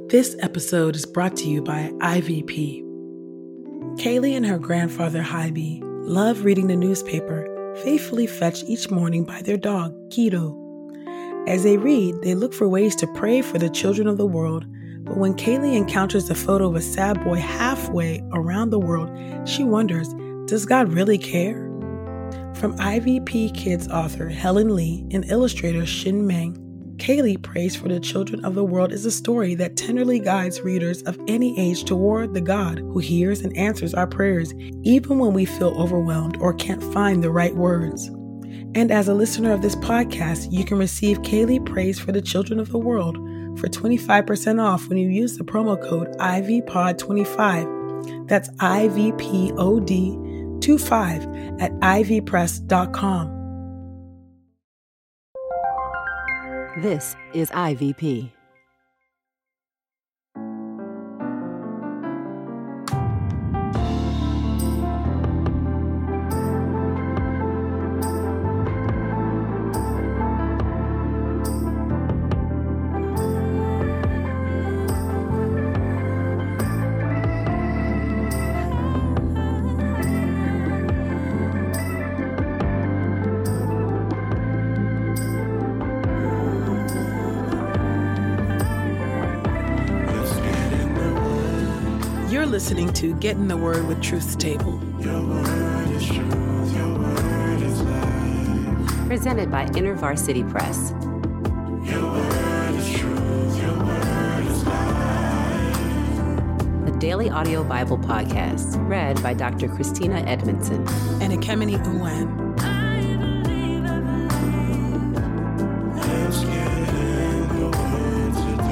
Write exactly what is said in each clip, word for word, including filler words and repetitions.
This episode is brought to you by I V P. Kaylee and her grandfather, Hybe, love reading the newspaper, faithfully fetched each morning by their dog, Keto. As they read, they look for ways to pray for the children of the world, but when Kaylee encounters a photo of a sad boy halfway around the world, she wonders, does God really care? From I V P Kids author Helen Lee and illustrator Shin Meng, Kaylee Prays for the Children of the World is a story that tenderly guides readers of any age toward the God who hears and answers our prayers, even when we feel overwhelmed or can't find the right words. And as a listener of this podcast, you can receive Kaylee Prays for the Children of the World for twenty-five percent off when you use the promo code I V P O D twenty-five. That's I V P O D twenty-five at I V press dot com. This is I V P. You're listening to Get in the Word with Truth's Table. Your word is truth, your word is life. Presented by InterVarsity Press. Your word is truth, your word is life. The Daily Audio Bible Podcast, read by Doctor Christina Edmondson. And Ekemini Uwan. Let's get in the word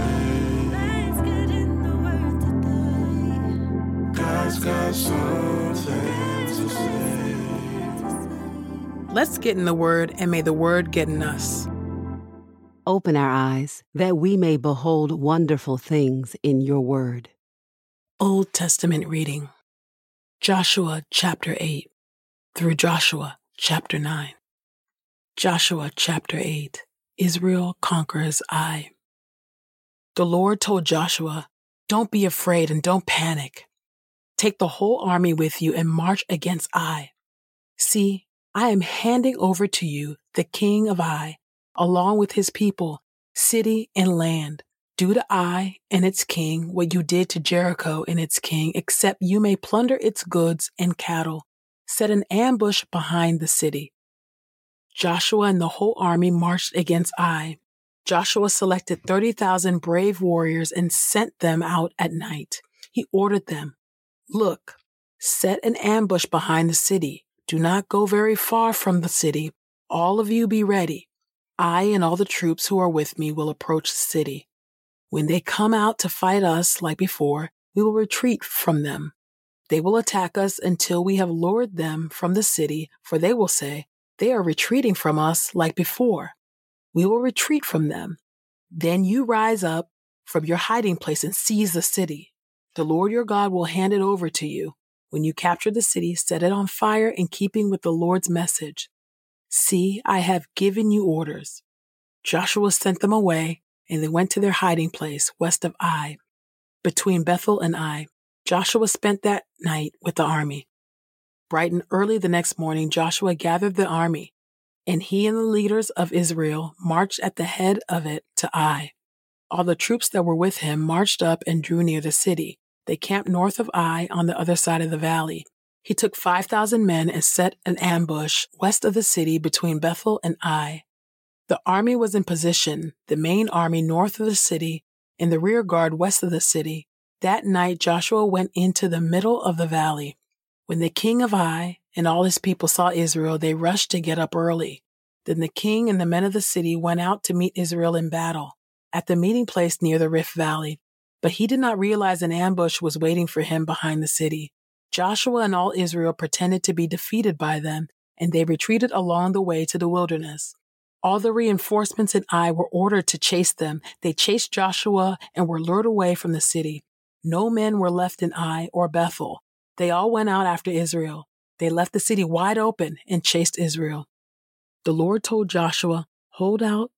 today. God's got something to say. Let's get in the Word, and may the Word get in us. Open our eyes that we may behold wonderful things in your word. Old Testament reading. Joshua chapter eight through Joshua chapter nine. Joshua chapter eight. Israel conquers Ai. The Lord told Joshua, "Don't be afraid and don't panic. Take the whole army with you and march against Ai. See, I am handing over to you the king of Ai, along with his people, city and land. Do to Ai and its king what you did to Jericho and its king, except you may plunder its goods and cattle. Set an ambush behind the city." Joshua and the whole army marched against Ai. Joshua selected thirty thousand brave warriors and sent them out at night. He ordered them, "Look, set an ambush behind the city. Do not go very far from the city. All of you be ready. I and all the troops who are with me will approach the city. When they come out to fight us like before, we will retreat from them. They will attack us until we have lured them from the city, for they will say, 'They are retreating from us like before.' We will retreat from them. Then you rise up from your hiding place and seize the city. The Lord your God will hand it over to you. When you capture the city, set it on fire in keeping with the Lord's message. See, I have given you orders." Joshua sent them away, and they went to their hiding place west of Ai, between Bethel and Ai. Joshua spent that night with the army. Bright and early the next morning, Joshua gathered the army, and he and the leaders of Israel marched at the head of it to Ai. All the troops that were with him marched up and drew near the city. They camped north of Ai on the other side of the valley. He took five thousand men and set an ambush west of the city between Bethel and Ai. The army was in position, the main army north of the city and the rear guard west of the city. That night Joshua went into the middle of the valley. When the king of Ai and all his people saw Israel, they rushed to get up early. Then the king and the men of the city went out to meet Israel in battle at the meeting place near the Rift Valley. But he did not realize an ambush was waiting for him behind the city. Joshua and all Israel pretended to be defeated by them, and they retreated along the way to the wilderness. All the reinforcements in Ai were ordered to chase them. They chased Joshua and were lured away from the city. No men were left in Ai or Bethel. They all went out after Israel. They left the city wide open and chased Israel. The Lord told Joshua, "Hold out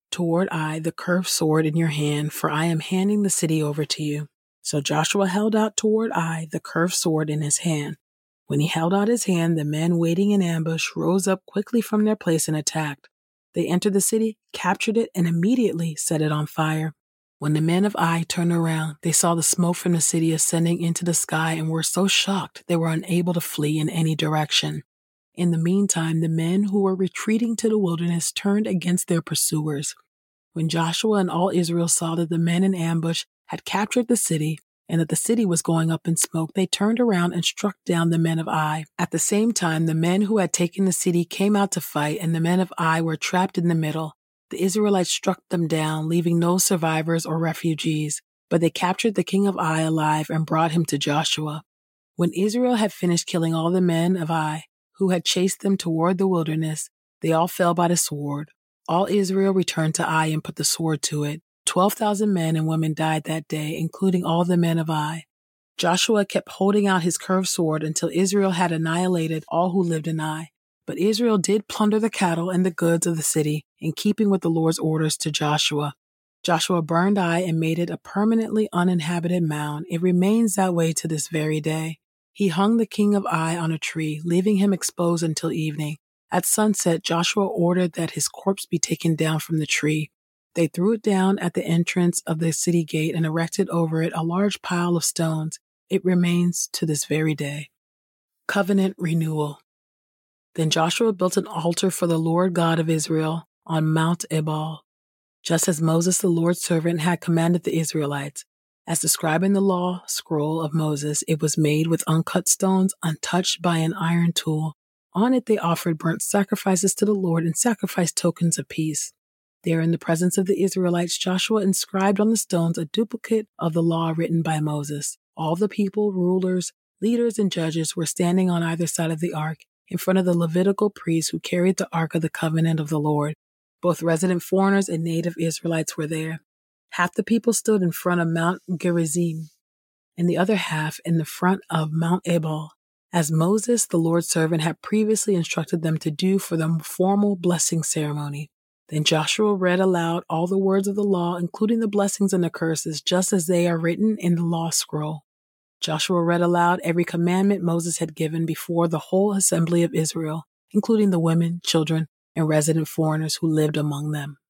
toward Ai the curved sword in your hand, for I am handing the city over to you. So Joshua held out toward Ai the curved sword in his hand. When he held out his hand, the men waiting in ambush rose up quickly from their place and attacked. They entered the city, captured it, and immediately set it on fire. When the men of Ai turned around, they saw the smoke from the city ascending into the sky and were so shocked they were unable to flee in any direction. In the meantime, the men who were retreating to the wilderness turned against their pursuers. When Joshua and all Israel saw that the men in ambush had captured the city and that the city was going up in smoke, they turned around and struck down the men of Ai. At the same time, the men who had taken the city came out to fight, and the men of Ai were trapped in the middle. The Israelites struck them down, leaving no survivors or refugees, but they captured the king of Ai alive and brought him to Joshua. When Israel had finished killing all the men of Ai, who had chased them toward the wilderness, they all fell by the sword. All Israel returned to Ai and put the sword to it. Twelve thousand men and women died that day, including all the men of Ai. Joshua kept holding out his curved sword until Israel had annihilated all who lived in Ai. But Israel did plunder the cattle and the goods of the city, in keeping with the Lord's orders to Joshua. Joshua burned Ai and made it a permanently uninhabited mound. It remains that way to this very day. He hung the king of Ai on a tree, leaving him exposed until evening. At sunset, Joshua ordered that his corpse be taken down from the tree. They threw it down at the entrance of the city gate and erected over it a large pile of stones. It remains to this very day. Covenant renewal. Then Joshua built an altar for the Lord God of Israel on Mount Ebal, just as Moses, the Lord's servant, had commanded the Israelites. As described in the law scroll of Moses, it was made with uncut stones, untouched by an iron tool. On it they offered burnt sacrifices to the Lord and sacrificed tokens of peace. There, in the presence of the Israelites, Joshua inscribed on the stones a duplicate of the law written by Moses. All the people, rulers, leaders, and judges were standing on either side of the ark, in front of the Levitical priests who carried the ark of the covenant of the Lord. Both resident foreigners and native Israelites were there. Half the people stood in front of Mount Gerizim, and the other half in the front of Mount Ebal, as Moses, the Lord's servant, had previously instructed them to do for the formal blessing ceremony. Then Joshua read aloud all the words of the law, including the blessings and the curses, just as they are written in the law scroll. Joshua read aloud every commandment Moses had given before the whole assembly of Israel, including the women, children, and resident foreigners who lived among them.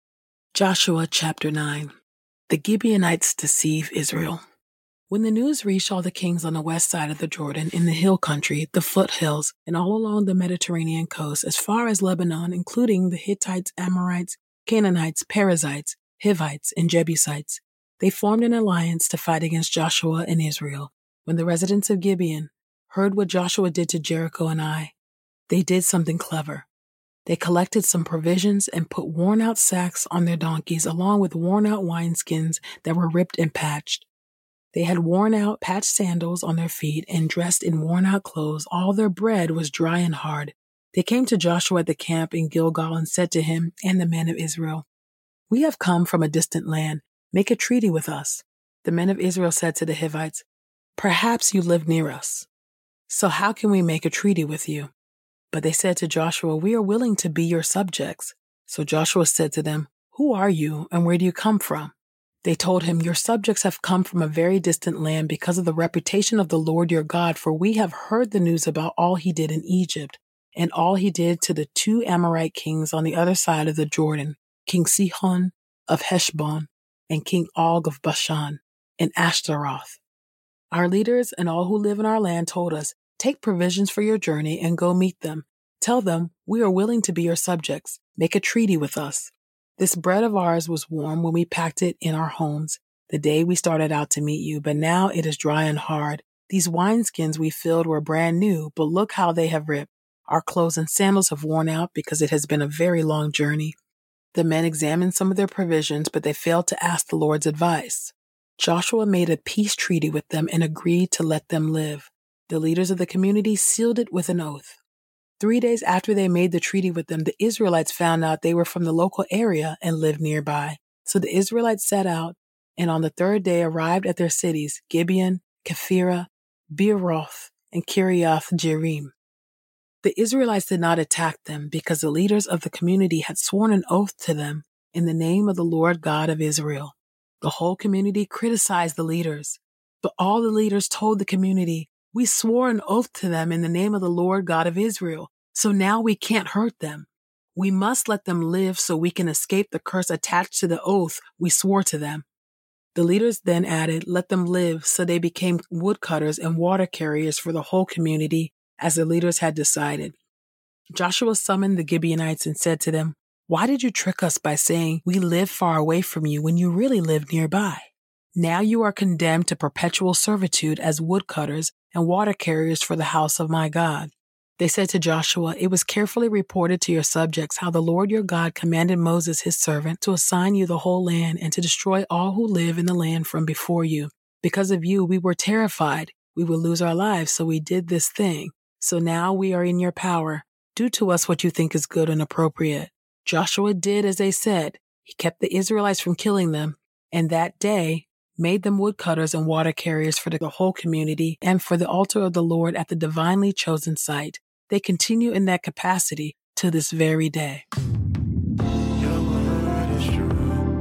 Joshua chapter nine. The Gibeonites deceive Israel. When the news reached all the kings on the west side of the Jordan, in the hill country, the foothills, and all along the Mediterranean coast, as far as Lebanon, including the Hittites, Amorites, Canaanites, Perizzites, Hivites, and Jebusites, they formed an alliance to fight against Joshua and Israel. When the residents of Gibeon heard what Joshua did to Jericho and Ai, they did something clever. They collected some provisions and put worn-out sacks on their donkeys, along with worn-out wineskins that were ripped and patched. They had worn-out, patched sandals on their feet and dressed in worn-out clothes. All their bread was dry and hard. They came to Joshua at the camp in Gilgal and said to him and the men of Israel, "We have come from a distant land. Make a treaty with us." The men of Israel said to the Hivites, "Perhaps you live near us. So how can we make a treaty with you?" But they said to Joshua, "We are willing to be your subjects." So Joshua said to them, "Who are you and where do you come from?" They told him, "Your subjects have come from a very distant land because of the reputation of the Lord your God, for we have heard the news about all he did in Egypt and all he did to the two Amorite kings on the other side of the Jordan, King Sihon of Heshbon and King Og of Bashan and Ashtaroth. Our leaders and all who live in our land told us, 'Take provisions for your journey and go meet them. Tell them, we are willing to be your subjects. Make a treaty with us.' This bread of ours was warm when we packed it in our homes the day we started out to meet you, but now it is dry and hard. These wineskins we filled were brand new, but look how they have ripped. Our clothes and sandals have worn out because it has been a very long journey." The men examined some of their provisions, but they failed to ask the Lord's advice. Joshua made a peace treaty with them and agreed to let them live. The leaders of the community sealed it with an oath. Three days after they made the treaty with them, the Israelites found out they were from the local area and lived nearby. So the Israelites set out, and on the third day arrived at their cities, Gibeon, Kephirah, Beeroth, and Kiriath Jearim. The Israelites did not attack them because the leaders of the community had sworn an oath to them in the name of the Lord God of Israel. The whole community criticized the leaders, but all the leaders told the community, we swore an oath to them in the name of the Lord God of Israel, so now we can't hurt them. We must let them live so we can escape the curse attached to the oath we swore to them. The leaders then added, let them live, so they became woodcutters and water carriers for the whole community, as the leaders had decided. Joshua summoned the Gibeonites and said to them, why did you trick us by saying we live far away from you when you really live nearby? Now you are condemned to perpetual servitude as woodcutters and water carriers for the house of my God. They said to Joshua, it was carefully reported to your subjects how the Lord your God commanded Moses his servant to assign you the whole land and to destroy all who live in the land from before you. Because of you, we were terrified. We would lose our lives, so we did this thing. So now we are in your power. Do to us what you think is good and appropriate. Joshua did as they said. He kept the Israelites from killing them, and that day made them woodcutters and water carriers for the whole community and for the altar of the Lord at the divinely chosen site. They continue in that capacity to this very day. Your word is true.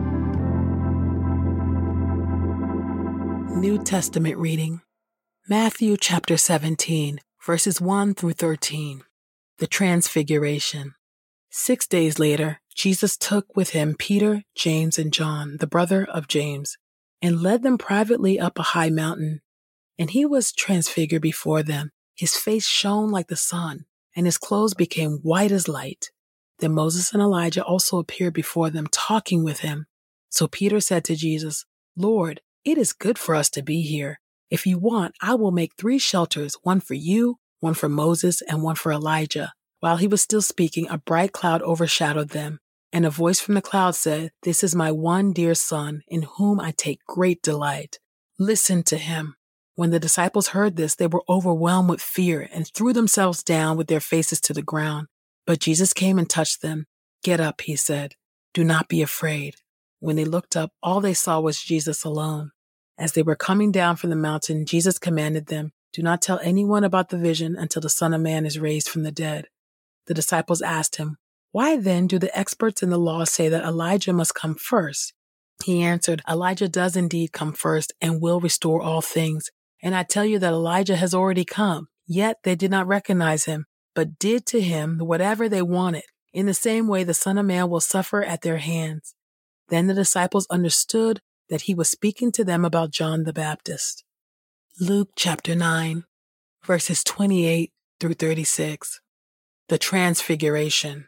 New Testament reading. Matthew chapter seventeen, verses one through thirteen. The Transfiguration. Six days later, Jesus took with him Peter, James, and John, the brother of James, and led them privately up a high mountain. And he was transfigured before them. His face shone like the sun, and his clothes became white as light. Then Moses and Elijah also appeared before them, talking with him. So Peter said to Jesus, Lord, it is good for us to be here. If you want, I will make three shelters, one for you, one for Moses, and one for Elijah. While he was still speaking, a bright cloud overshadowed them, and a voice from the cloud said, This is my one dear son, in whom I take great delight. Listen to him. When the disciples heard this, they were overwhelmed with fear and threw themselves down with their faces to the ground. But Jesus came and touched them. Get up, he said. Do not be afraid. When they looked up, all they saw was Jesus alone. As they were coming down from the mountain, Jesus commanded them, Do not tell anyone about the vision until the Son of Man is raised from the dead. The disciples asked him, Why then do the experts in the law say that Elijah must come first? He answered, Elijah does indeed come first and will restore all things. And I tell you that Elijah has already come. Yet they did not recognize him, but did to him whatever they wanted. In the same way, the Son of Man will suffer at their hands. Then the disciples understood that he was speaking to them about John the Baptist. Luke chapter nine, verses twenty-eight through thirty-six. The Transfiguration.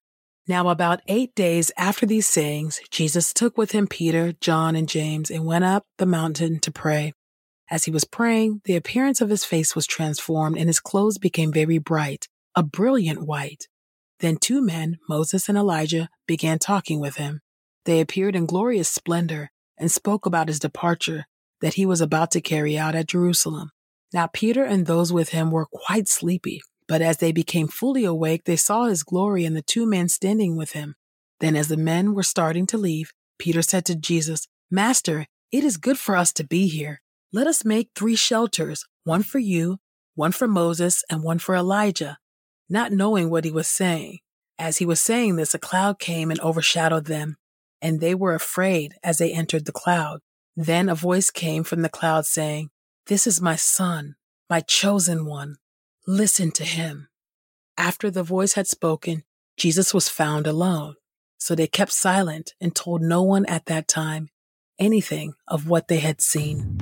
Now about eight days after these sayings, Jesus took with him Peter, John, and James and went up the mountain to pray. As he was praying, the appearance of his face was transformed and his clothes became very bright, a brilliant white. Then two men, Moses and Elijah, began talking with him. They appeared in glorious splendor and spoke about his departure that he was about to carry out at Jerusalem. Now Peter and those with him were quite sleepy, but as they became fully awake, they saw his glory and the two men standing with him. Then as the men were starting to leave, Peter said to Jesus, Master, it is good for us to be here. Let us make three shelters, one for you, one for Moses, and one for Elijah, not knowing what he was saying. As he was saying this, a cloud came and overshadowed them, and they were afraid as they entered the cloud. Then a voice came from the cloud saying, This is my son, my chosen one. Listen to him. After the voice had spoken, Jesus was found alone. So they kept silent and told no one at that time anything of what they had seen.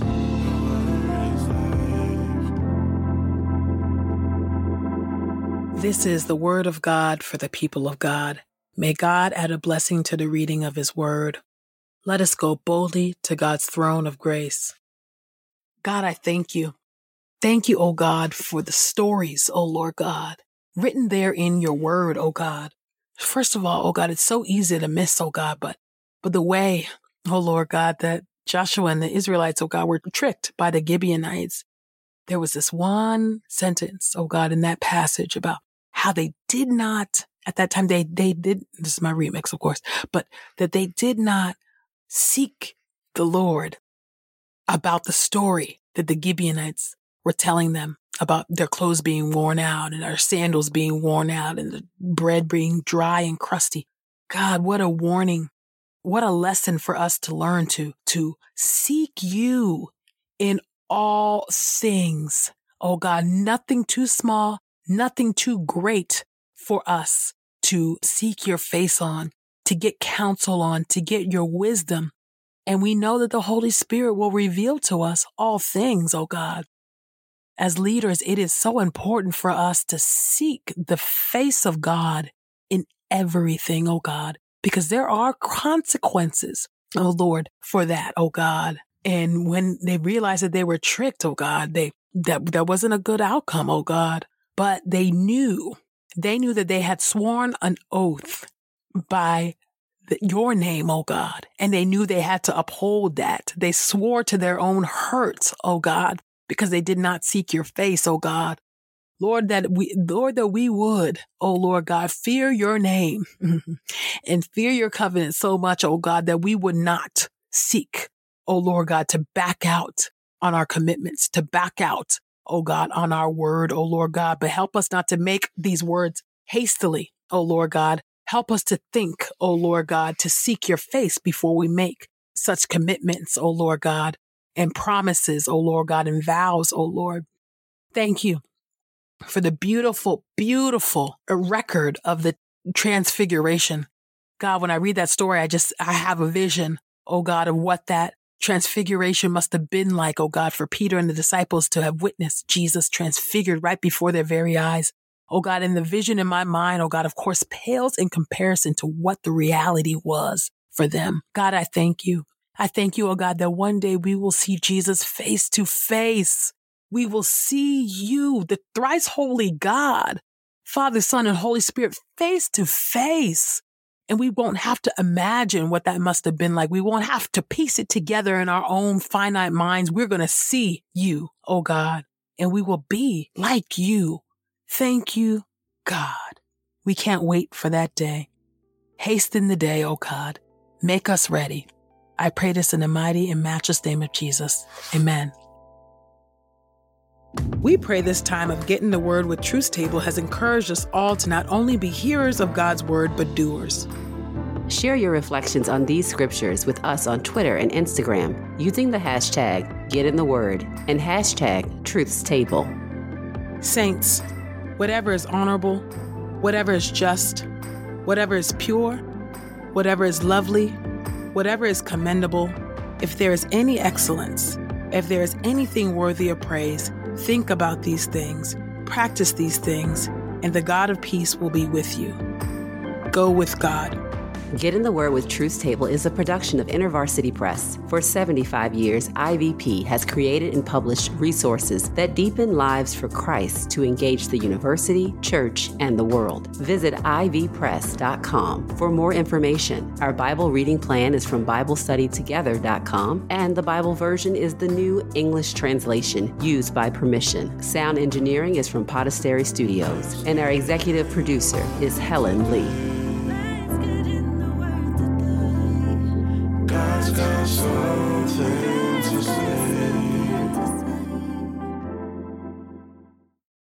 This is the word of God for the people of God. May God add a blessing to the reading of his word. Let us go boldly to God's throne of grace. God, I thank you. Thank you, O God, for the stories, O Lord God, written there in your word, O God. First of all, O God, it's so easy to miss, O God, but, but the way, O Lord God, that Joshua and the Israelites, O God, were tricked by the Gibeonites. There was this one sentence, O God, in that passage about how they did not, at that time, they, they did, this is my remix, of course, but that they did not seek the Lord about the story that the Gibeonites were telling them about their clothes being worn out and their sandals being worn out and the bread being dry and crusty. God, what a warning. What a lesson for us to learn to, to seek you in all things. Oh God, nothing too small, nothing too great for us to seek your face on, to get counsel on, to get your wisdom. And we know that the Holy Spirit will reveal to us all things, oh God. As leaders, it is so important for us to seek the face of God in everything, oh God, because there are consequences, oh Lord, for that, oh God. And when they realized that they were tricked, oh God, they that that wasn't a good outcome, oh God. But they knew, they knew that they had sworn an oath by the, your name, oh God. And they knew they had to uphold that. They swore to their own hurts, oh God, because they did not seek your face, oh God. Lord, that we, Lord, that we would, oh Lord God, fear your name and fear your covenant so much, oh God, that we would not seek, oh Lord God, to back out on our commitments, to back out, oh God, on our word, oh Lord God, but help us not to make these words hastily, oh Lord God. Help us to think, oh Lord God, to seek your face before we make such commitments, oh Lord God, and promises, oh Lord God, and vows, oh Lord. Thank you for the beautiful, beautiful record of the transfiguration. God, when I read that story, I just, I have a vision, oh God, of what that transfiguration must have been like, oh God, for Peter and the disciples to have witnessed Jesus transfigured right before their very eyes. Oh God, and the vision in my mind, oh God, of course, pales in comparison to what the reality was for them. God, I thank you. I thank you, oh God, that one day we will see Jesus face to face. We will see you, the thrice holy God, Father, Son, and Holy Spirit, face to face. And we won't have to imagine what that must have been like. We won't have to piece it together in our own finite minds. We're going to see you, oh God, and we will be like you. Thank you, God. We can't wait for that day. Hasten the day, oh God. Make us ready. I pray this in the mighty and matchless name of Jesus. Amen. We pray this time of Getting the Word with Truth Table has encouraged us all to not only be hearers of God's Word, but doers. Share your reflections on these scriptures with us on Twitter and Instagram using the hashtag GetInTheWord and hashtag Truth's Table. Saints, whatever is honorable, whatever is just, whatever is pure, whatever is lovely, whatever is commendable, if there is any excellence, if there is anything worthy of praise, think about these things, practice these things, and the God of peace will be with you. Go with God. Get in the Word with Truth's Table is a production of InterVarsity Press. For seventy-five years, I V P has created and published resources that deepen lives for Christ to engage the university, church, and the world. Visit I V press dot com for more information. Our Bible reading plan is from Bible Study Together dot com, and the Bible version is the new English translation used by permission. Sound engineering is from Podastery Studios, and our executive producer is Helen Lee. God's got something to say.